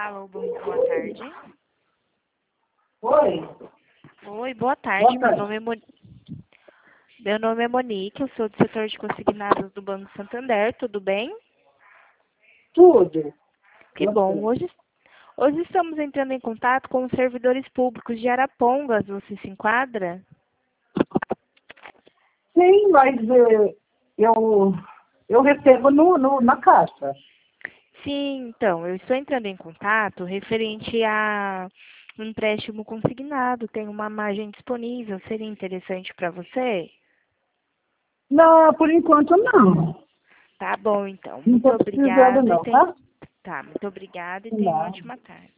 Alô, boa tarde. Oi, Oi, boa tarde. boa tarde. Meu nome é Monique, eu sou do setor de consignados do Banco Santander, tudo bem? Tudo. Que bom. Hoje estamos entrando em contato com os servidores públicos de Arapongas, você se enquadra? Sim, mas eu recebo na caixa. Sim, então, eu estou entrando em contato referente a um empréstimo consignado, tem uma margem disponível, seria interessante para você? Não, por enquanto não. Tá bom, então. Não Muito estou precisando obrigada não, tá? Tá, muito obrigada e tenha uma Não. ótima tarde.